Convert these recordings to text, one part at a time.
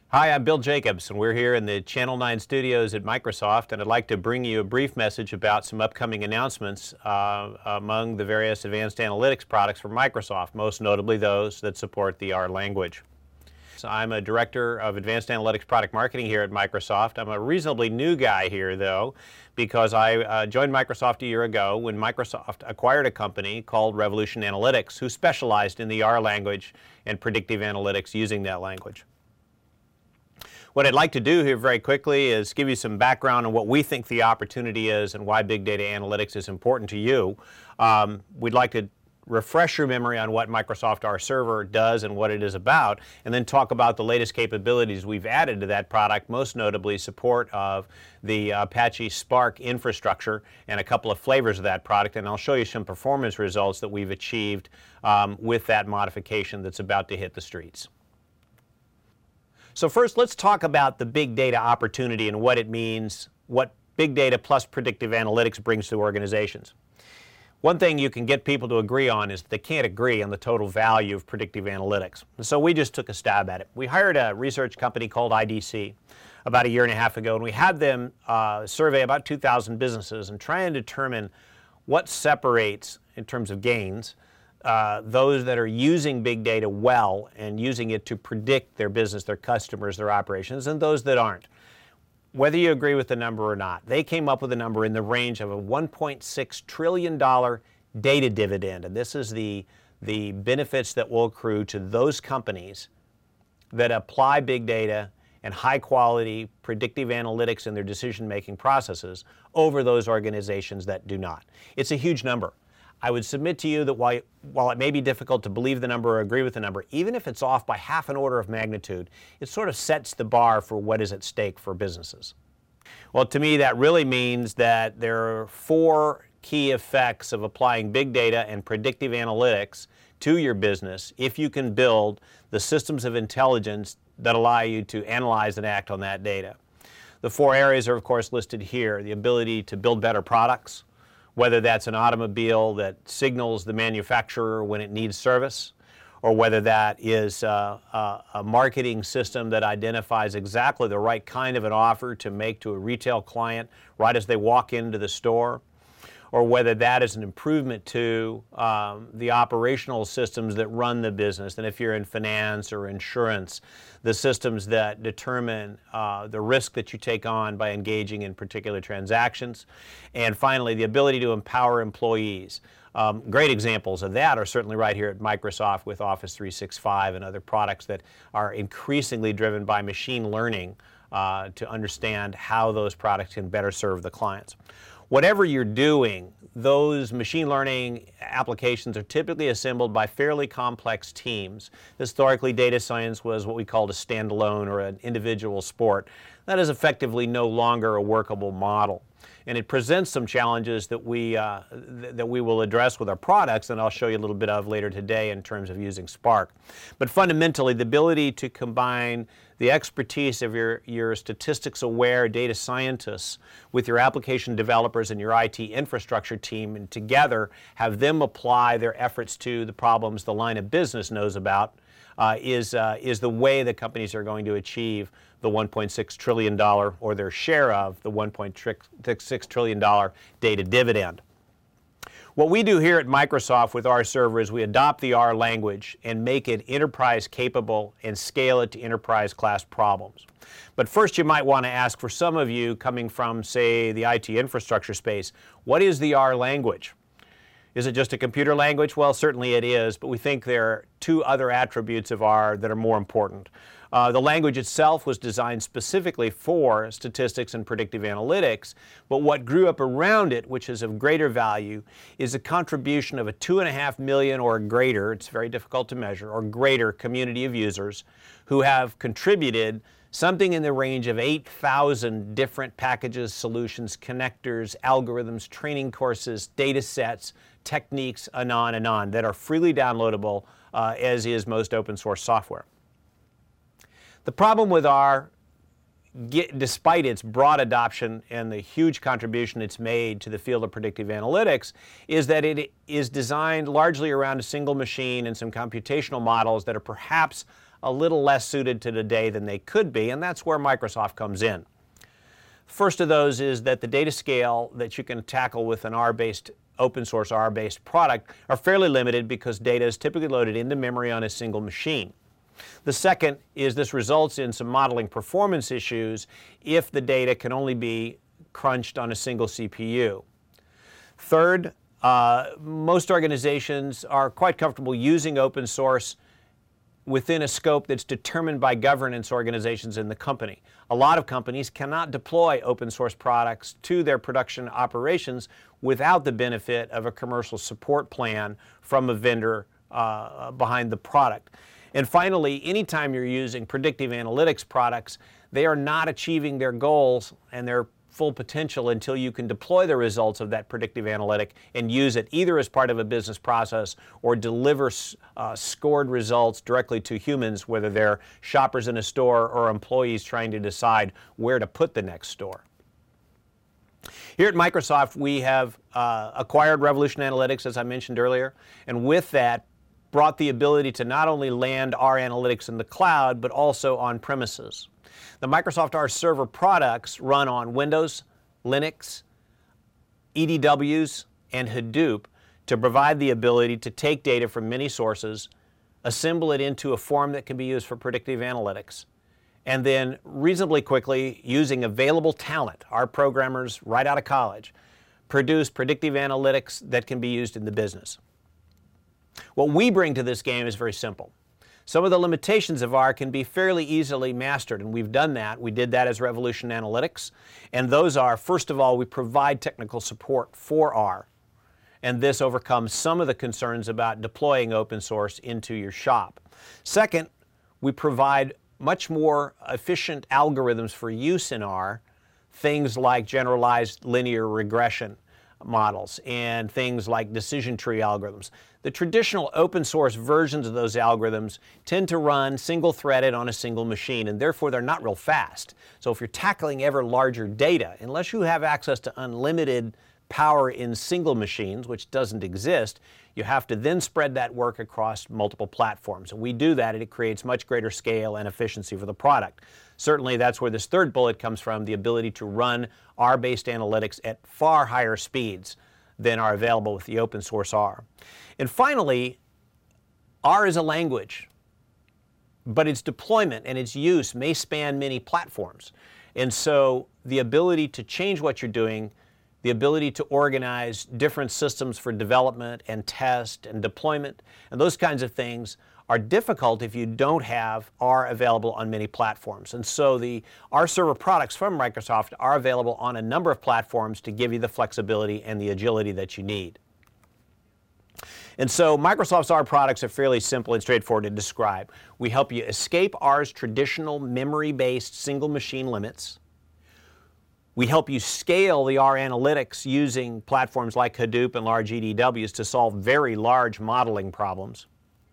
Hi, I'm Bill Jacobs, and we're here in the Channel 9 studios at Microsoft, and I'd like to bring you a brief message about some upcoming announcements among the various advanced analytics products from Microsoft, most notably those that support the R language. So I'm a director of advanced analytics product marketing here at Microsoft. I'm a reasonably new guy here, though, because I joined Microsoft a year ago when Microsoft acquired a company called Revolution Analytics, who specialized in the R language and predictive analytics using that language. What I'd like to do here very quickly is give you some background on what we think the opportunity is and why big data analytics is important to you. We'd like to refresh your memory on what Microsoft R Server does and what it is about, and then talk about the latest capabilities we've added to that product, most notably support of the Apache Spark infrastructure and a couple of flavors of that product, and I'll show you some performance results that we've achieved with that modification that's about to hit the streets. So first, let's talk about the big data opportunity and what it means, what big data plus predictive analytics brings to organizations. One thing you can get people to agree on is that they can't agree on the total value of predictive analytics. So we just took a stab at it. We hired a research company called IDC about a year and a half ago, and we had them survey about 2,000 businesses and try and determine what separates, in terms of gains, those that are using big data well and using it to predict their business, their customers, their operations, and those that aren't. Whether you agree with the number or not, they came up with a number in the range of a $1.6 trillion data dividend, and this is the benefits that will accrue to those companies that apply big data and high-quality predictive analytics in their decision-making processes over those organizations that do not. It's a huge number. I would submit to you that while it may be difficult to believe the number or agree with the number, even if it's off by half an order of magnitude, it sort of sets the bar for what is at stake for businesses. Well, to me, that really means that there are four key effects of applying big data and predictive analytics to your business if you can build the systems of intelligence that allow you to analyze and act on that data. The four areas are, of course, listed here: the ability to build better products, whether that's an automobile that signals the manufacturer when it needs service, or whether that is a marketing system that identifies exactly the right kind of an offer to make to a retail client right as they walk into the store, or whether that is an improvement to the operational systems that run the business. And if you're in finance or insurance, the systems that determine the risk that you take on by engaging in particular transactions. And finally, the ability to empower employees. Great examples of that are certainly right here at Microsoft with Office 365 and other products that are increasingly driven by machine learning to understand how those products can better serve the clients. Whatever you're doing, those machine learning applications are typically assembled by fairly complex teams. Historically, data science was what we called a standalone or an individual sport. That is effectively no longer a workable model. And it presents some challenges that we will address with our products, and I'll show you a little bit of later today in terms of using Spark. But fundamentally, the ability to combine the expertise of your statistics-aware data scientists with your application developers and your IT infrastructure team, and together have them apply their efforts to the problems the line of business knows about, is the way that companies are going to achieve the $1.6 trillion, or their share of the $1.6 trillion data dividend. What we do here at Microsoft with R Server is we adopt the R language and make it enterprise capable and scale it to enterprise class problems. But first, you might want to ask, for some of you coming from, say, the IT infrastructure space, what is the R language? Is it just a computer language? Well, certainly it is, but we think there are two other attributes of R that are more important. The language itself was designed specifically for statistics and predictive analytics, but what grew up around it, which is of greater value, is a contribution of a 2.5 million or greater, it's very difficult to measure, or greater community of users who have contributed something in the range of 8,000 different packages, solutions, connectors, algorithms, training courses, data sets, techniques, and on, that are freely downloadable, as is most open source software. The problem with R, despite its broad adoption and the huge contribution it's made to the field of predictive analytics, is that it is designed largely around a single machine and some computational models that are perhaps a little less suited to today than they could be, and that's where Microsoft comes in. First of those is that the data scale that you can tackle with an R-based, open source R-based product are fairly limited because data is typically loaded into memory on a single machine. The second is this results in some modeling performance issues if the data can only be crunched on a single CPU. Third, most organizations are quite comfortable using open source within a scope that's determined by governance organizations in the company. A lot of companies cannot deploy open source products to their production operations without the benefit of a commercial support plan from a vendor behind the product. And finally, anytime you're using predictive analytics products, they are not achieving their goals and their full potential until you can deploy the results of that predictive analytic and use it either as part of a business process or deliver scored results directly to humans, whether they're shoppers in a store or employees trying to decide where to put the next store. Here at Microsoft, we have acquired Revolution Analytics, as I mentioned earlier, and with that brought the ability to not only land R Analytics in the cloud, but also on premises. The Microsoft R Server products run on Windows, Linux, EDWs, and Hadoop to provide the ability to take data from many sources, assemble it into a form that can be used for predictive analytics, and then reasonably quickly, using available talent, our programmers right out of college, produce predictive analytics that can be used in the business. What we bring to this game is very simple. Some of the limitations of R can be fairly easily mastered, and we've done that. We did that as Revolution Analytics, and those are, first of all, we provide technical support for R, and this overcomes some of the concerns about deploying open source into your shop. Second, we provide much more efficient algorithms for use in R, things like generalized linear regression models and things like decision tree algorithms. The traditional open source versions of those algorithms tend to run single-threaded on a single machine, and therefore they're not real fast. So if you're tackling ever larger data, unless you have access to unlimited power in single machines, which doesn't exist, you have to then spread that work across multiple platforms. And we do that, and it creates much greater scale and efficiency for the product. Certainly that's where this third bullet comes from, the ability to run R-based analytics at far higher speeds than are available with the open source R. And finally, R is a language, but its deployment and its use may span many platforms. And so the ability to change what you're doing, the ability to organize different systems for development and test and deployment, and those kinds of things are difficult if you don't have R available on many platforms. And so the R Server products from Microsoft are available on a number of platforms to give you the flexibility and the agility that you need. And so Microsoft's R products are fairly simple and straightforward to describe. We help you escape R's traditional memory-based single machine limits. We help you scale the R analytics using platforms like Hadoop and large EDWs to solve very large modeling problems.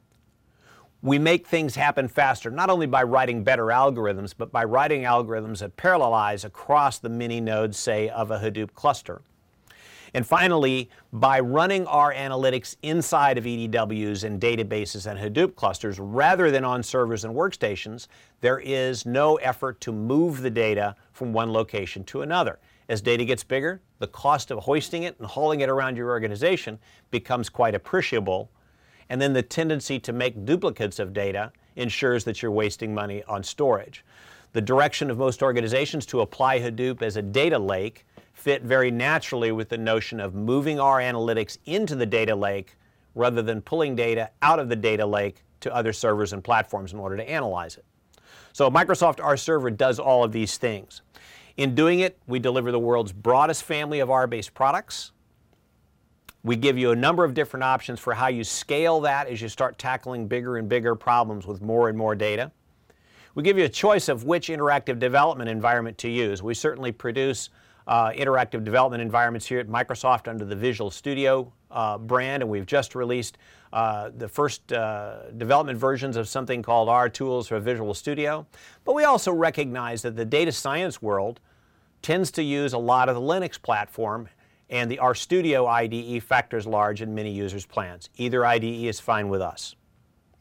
We make things happen faster, not only by writing better algorithms, but by writing algorithms that parallelize across the many nodes, say, of a Hadoop cluster. And finally, by running R analytics inside of EDWs and databases and Hadoop clusters rather than on servers and workstations, there is no effort to move the data from one location to another. As data gets bigger, the cost of hoisting it and hauling it around your organization becomes quite appreciable. And then the tendency to make duplicates of data ensures that you're wasting money on storage. The direction of most organizations to apply Hadoop as a data lake fit very naturally with the notion of moving R analytics into the data lake rather than pulling data out of the data lake to other servers and platforms in order to analyze it. So Microsoft R Server does all of these things. In doing it, we deliver the world's broadest family of R-based products. We give you a number of different options for how you scale that as you start tackling bigger and bigger problems with more and more data. We give you a choice of which interactive development environment to use. We certainly produce interactive development environments here at Microsoft under the Visual Studio brand, and we've just released the first development versions of something called R Tools for Visual Studio. But we also recognize that the data science world tends to use a lot of the Linux platform, and the RStudio IDE factors large in many users' plans. Either IDE is fine with us.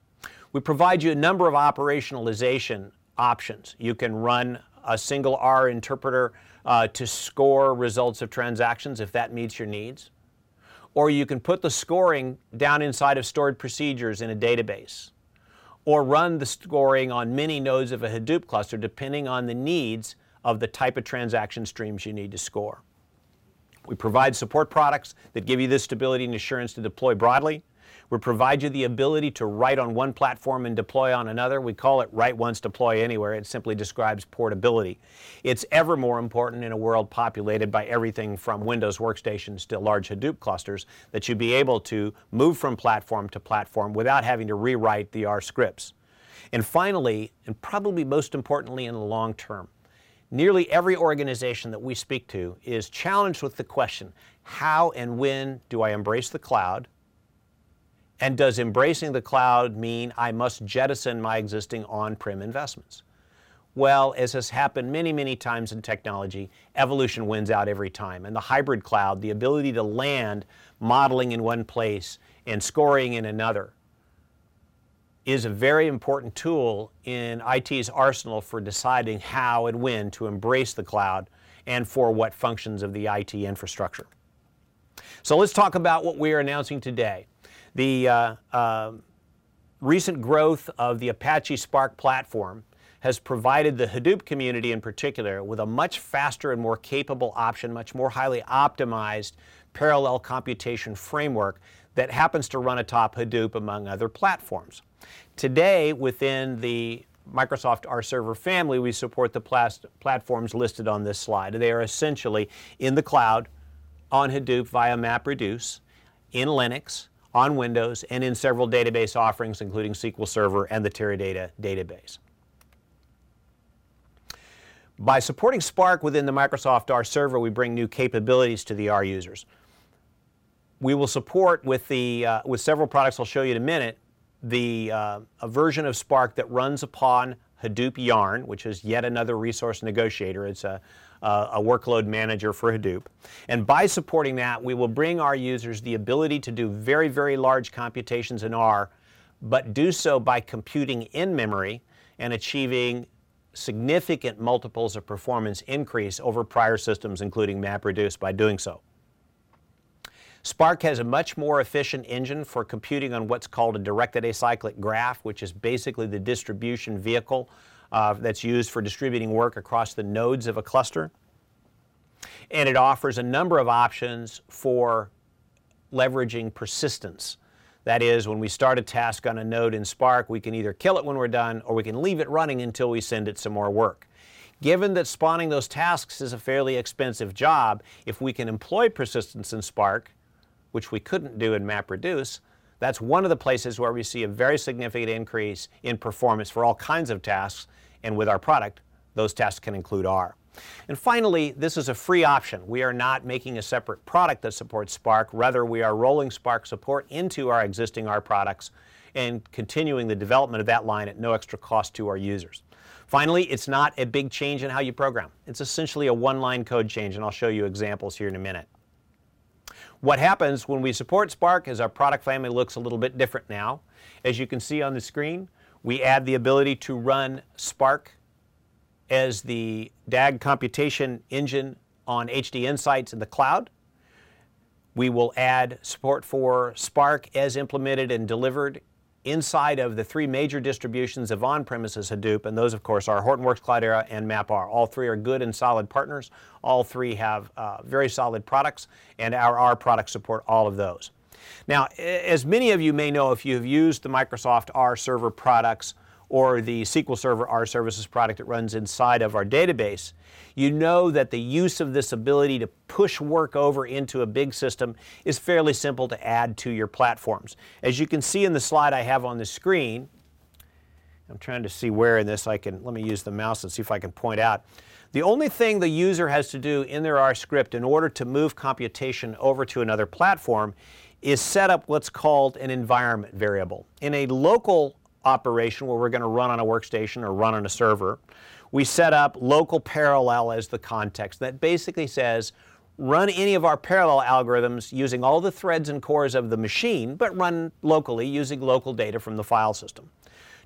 We provide you a number of operationalization options. You can run a single R interpreter to score results of transactions if that meets your needs. Or you can put the scoring down inside of stored procedures in a database. Or run the scoring on many nodes of a Hadoop cluster depending on the needs of the type of transaction streams you need to score. We provide support products that give you the stability and assurance to deploy broadly. We provide you the ability to write on one platform and deploy on another. We call it write once, deploy anywhere. It simply describes portability. It's ever more important in a world populated by everything from Windows workstations to large Hadoop clusters that you be able to move from platform to platform without having to rewrite the R scripts. And finally, and probably most importantly in the long term, nearly every organization that we speak to is challenged with the question, how and when do I embrace the cloud? And does embracing the cloud mean I must jettison my existing on-prem investments? Well, as has happened many, many times in technology, evolution wins out every time. And the hybrid cloud, the ability to land modeling in one place and scoring in another, is a very important tool in IT's arsenal for deciding how and when to embrace the cloud and for what functions of the IT infrastructure. So let's talk about what we are announcing today. The recent growth of the Apache Spark platform has provided the Hadoop community in particular with a much faster and more capable option, much more highly optimized parallel computation framework that happens to run atop Hadoop among other platforms. Today, within the Microsoft R Server family, we support the platforms listed on this slide. They are essentially in the cloud, on Hadoop via MapReduce, in Linux, on Windows, and in several database offerings, including SQL Server and the Teradata database. By supporting Spark within the Microsoft R Server, we bring new capabilities to the R users. We will support with several products I'll show you in a minute, a version of Spark that runs upon Hadoop Yarn, which is yet another resource negotiator. It's a workload manager for Hadoop. And by supporting that, we will bring our users the ability to do very, very large computations in R, but do so by computing in memory and achieving significant multiples of performance increase over prior systems, including MapReduce, by doing so. Spark has a much more efficient engine for computing on what's called a directed acyclic graph, which is basically the distribution vehicle that's used for distributing work across the nodes of a cluster. And it offers a number of options for leveraging persistence. That is, when we start a task on a node in Spark, we can either kill it when we're done or we can leave it running until we send it some more work. Given that spawning those tasks is a fairly expensive job, if we can employ persistence in Spark, which we couldn't do in MapReduce, that's one of the places where we see a very significant increase in performance for all kinds of tasks, and with our product, those tasks can include R. And finally, this is a free option. We are not making a separate product that supports Spark. Rather, we are rolling Spark support into our existing R products and continuing the development of that line at no extra cost to our users. Finally, it's not a big change in how you program. It's essentially a one-line code change, and I'll show you examples here in a minute. What happens when we support Spark is our product family looks a little bit different now. As you can see on the screen, we add the ability to run Spark as the DAG computation engine on HD Insights in the cloud. We will add support for Spark as implemented and delivered inside of the three major distributions of on-premises Hadoop, and those, of course, are Hortonworks, Cloudera, and MapR. All three are good and solid partners. All three have very solid products, and our R products support all of those. Now, as many of you may know, if you've used the Microsoft R Server products or the SQL Server R Services product that runs inside of our database, you know that the use of this ability to push work over into a big system is fairly simple to add to your platforms. As you can see in the slide I have on the screen, I'm trying to see where in this let me use the mouse and see if I can point out. The only thing the user has to do in their R script in order to move computation over to another platform is set up what's called an environment variable. In a local operation where we're going to run on a workstation or run on a server, we set up local parallel as the context. That basically says run any of our parallel algorithms using all the threads and cores of the machine, but run locally using local data from the file system.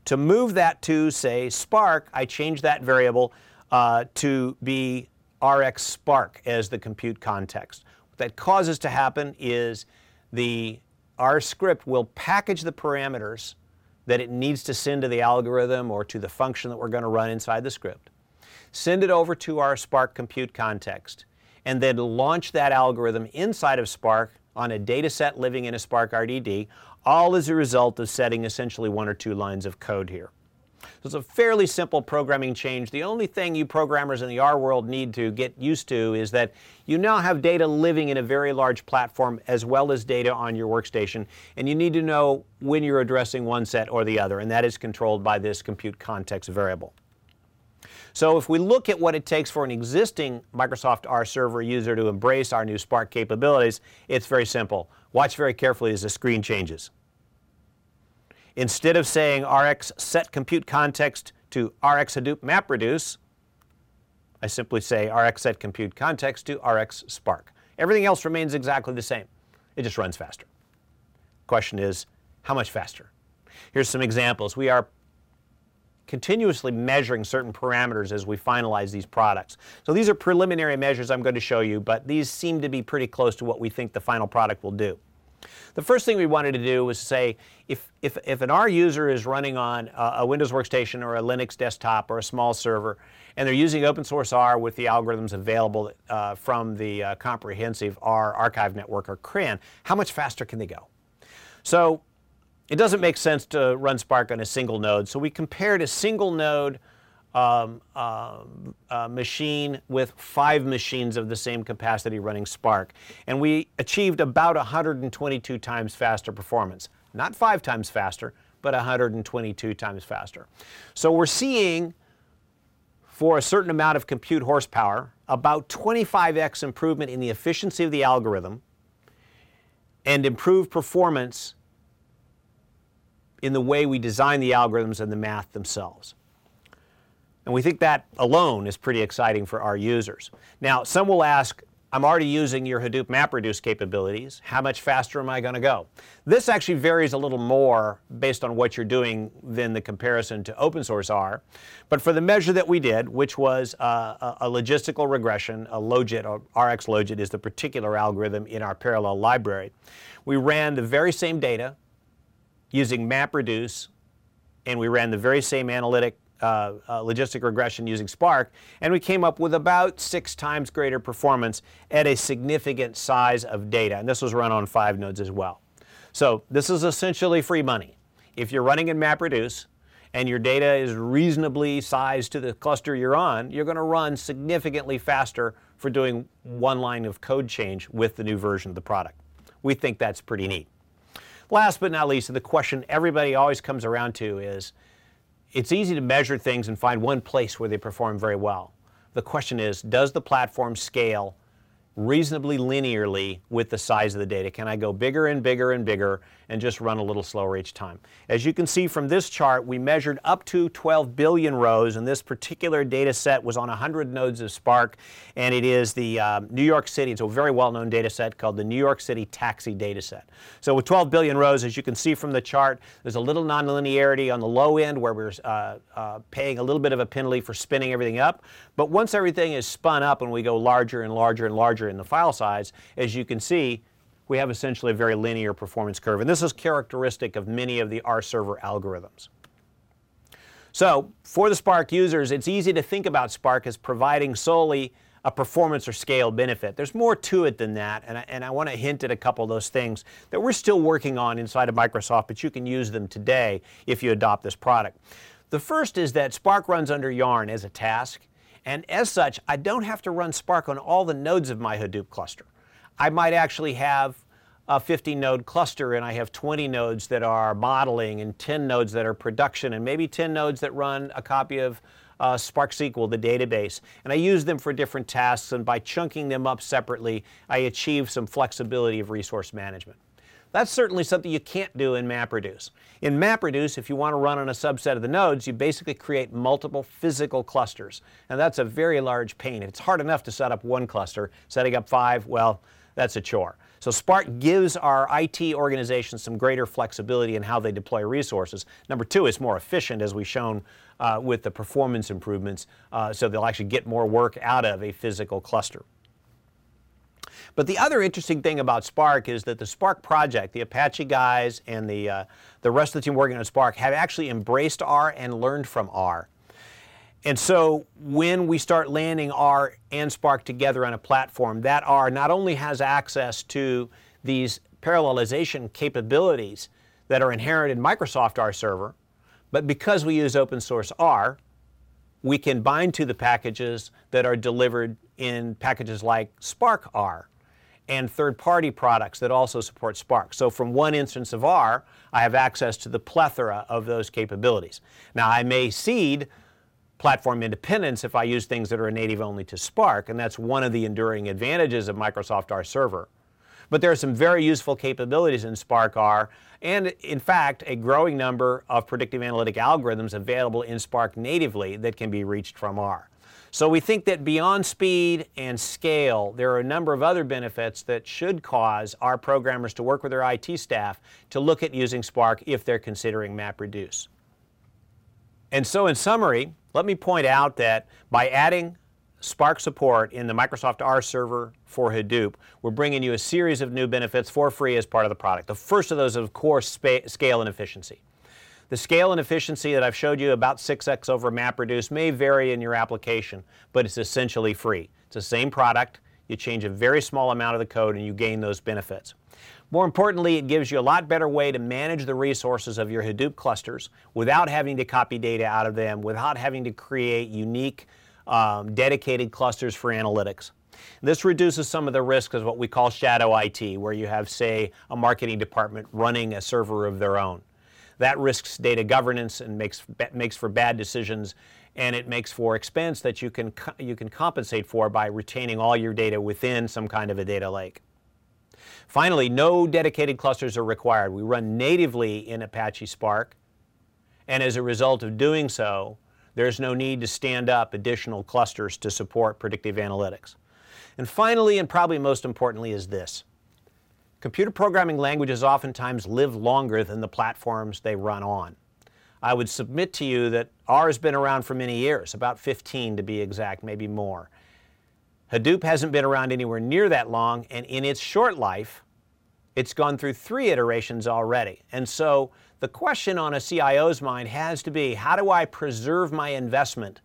To move that to, say, Spark, I change that variable to be RX Spark as the compute context. What that causes to happen is our script will package the parameters that it needs to send to the algorithm or to the function that we're going to run inside the script, send it over to our Spark compute context, and then launch that algorithm inside of Spark on a data set living in a Spark RDD, all as a result of setting essentially 1 or 2 lines of code here. So it's a fairly simple programming change. The only thing you programmers in the R world need to get used to is that you now have data living in a very large platform as well as data on your workstation, and you need to know when you're addressing one set or the other, and that is controlled by this compute context variable. So if we look at what it takes for an existing Microsoft R Server user to embrace our new Spark capabilities, it's very simple. Watch very carefully as the screen changes. Instead of saying RX set compute context to RX Hadoop MapReduce, I simply say RX set compute context to RX Spark. Everything else remains exactly the same. It just runs faster. Question is, how much faster? Here's some examples. We are continuously measuring certain parameters as we finalize these products. So these are preliminary measures I'm going to show you, but these seem to be pretty close to what we think the final product will do. The first thing we wanted to do was say, if an R user is running on a Windows workstation or a Linux desktop or a small server, and they're using open source R with the algorithms available from the Comprehensive R Archive Network, or CRAN, how much faster can they go? So it doesn't make sense to run Spark on a single node, so we compared a single node machine with 5 machines of the same capacity running Spark. And we achieved about 122 times faster performance. Not 5 times faster, but 122 times faster. So we're seeing, for a certain amount of compute horsepower, about 25x improvement in the efficiency of the algorithm and improved performance in the way we design the algorithms and the math themselves. And we think that alone is pretty exciting for our users. Now, some will ask, I'm already using your Hadoop MapReduce capabilities. How much faster am I going to go? This actually varies a little more based on what you're doing than the comparison to open source R. But for the measure that we did, which was a logistical regression, a logit, or RX logit is the particular algorithm in our parallel library, we ran the very same data using MapReduce, and we ran the very same analytic logistic regression using Spark, and we came up with about 6 times greater performance at a significant size of data. And this was run on 5 nodes as well. So this is essentially free money. If you're running in MapReduce and your data is reasonably sized to the cluster you're on, you're going to run significantly faster for doing 1 line of code change with the new version of the product. We think that's pretty neat. Last but not least, the question everybody always comes around to is, it's easy to measure things and find one place where they perform very well. The question is, does the platform scale reasonably linearly with the size of the data? Can I go bigger and bigger and bigger and just run a little slower each time? As you can see from this chart, we measured up to 12 billion rows, and this particular data set was on 100 nodes of Spark, and it is the New York City, it's a very well-known data set called the New York City Taxi data set. So with 12 billion rows, as you can see from the chart, there's a little nonlinearity on the low end where we're paying a little bit of a penalty for spinning everything up, but once everything is spun up and we go larger and larger and larger in the file size, as you can see, we have essentially a very linear performance curve. And this is characteristic of many of the R server algorithms. So for the Spark users, it's easy to think about Spark as providing solely a performance or scale benefit. There's more to it than that, and I want to hint at a couple of those things that we're still working on inside of Microsoft, but you can use them today if you adopt this product. The first is that Spark runs under Yarn as a task, and as such, I don't have to run Spark on all the nodes of my Hadoop cluster. I might actually have a 50-node cluster, and I have 20 nodes that are modeling and 10 nodes that are production, and maybe 10 nodes that run a copy of Spark SQL, the database. And I use them for different tasks, and by chunking them up separately, I achieve some flexibility of resource management. That's certainly something you can't do in MapReduce. In MapReduce, if you want to run on a subset of the nodes, you basically create multiple physical clusters. And that's a very large pain. It's hard enough to set up one cluster. Setting up 5, well, that's a chore. So Spark gives our IT organizations some greater flexibility in how they deploy resources. Number two, it's more efficient, as we've shown with the performance improvements, so they'll actually get more work out of a physical cluster. But the other interesting thing about Spark is that the Spark project, the Apache guys and the rest of the team working on Spark have actually embraced R and learned from R. And so when we start landing R and Spark together on a platform, that R not only has access to these parallelization capabilities that are inherent in Microsoft R Server, but because we use open source R, we can bind to the packages that are delivered in packages like Spark R and third-party products that also support Spark. So from one instance of R, I have access to the plethora of those capabilities. Now, I may cede platform independence if I use things that are native only to Spark, and that's one of the enduring advantages of Microsoft R Server. But there are some very useful capabilities in Spark R, and in fact, a growing number of predictive analytic algorithms available in Spark natively that can be reached from R. So we think that beyond speed and scale, there are a number of other benefits that should cause our programmers to work with their IT staff to look at using Spark if they're considering MapReduce. And so in summary, let me point out that by adding Spark support in the Microsoft R Server for Hadoop, we're bringing you a series of new benefits for free as part of the product. The first of those, of course, scale and efficiency. The scale and efficiency that I've showed you, about 6x over MapReduce, may vary in your application, but it's essentially free. It's the same product. You change a very small amount of the code and you gain those benefits. More importantly, it gives you a lot better way to manage the resources of your Hadoop clusters without having to copy data out of them, without having to create unique dedicated clusters for analytics. This reduces some of the risks of what we call shadow IT, where you have, say, a marketing department running a server of their own. That risks data governance and makes for bad decisions, and it makes for expense that you can compensate for by retaining all your data within some kind of a data lake. Finally, no dedicated clusters are required. We run natively in Apache Spark, and as a result of doing so, there's no need to stand up additional clusters to support predictive analytics. And finally, and probably most importantly, is this. Computer programming languages oftentimes live longer than the platforms they run on. I would submit to you that R has been around for many years, about 15 to be exact, maybe more. Hadoop hasn't been around anywhere near that long, and in its short life, it's gone through 3 iterations already. And so the question on a CIO's mind has to be, how do I preserve my investment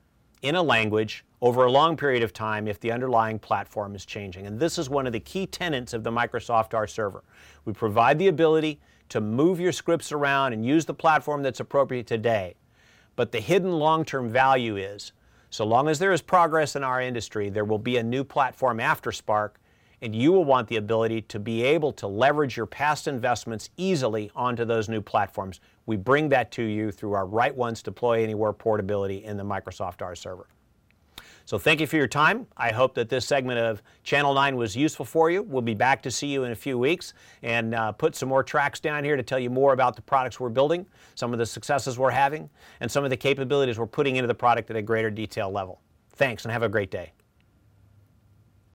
in a language over a long period of time if the underlying platform is changing? And this is one of the key tenets of the Microsoft R Server. We provide the ability to move your scripts around and use the platform that's appropriate today. But the hidden long-term value is, so long as there is progress in our industry, there will be a new platform after Spark, and you will want the ability to be able to leverage your past investments easily onto those new platforms. We bring that to you through our Write Once, Deploy Anywhere portability in the Microsoft R Server. So thank you for your time. I hope that this segment of Channel 9 was useful for you. We'll be back to see you in a few weeks and put some more tracks down here to tell you more about the products we're building, some of the successes we're having, and some of the capabilities we're putting into the product at a greater detail level. Thanks, and have a great day.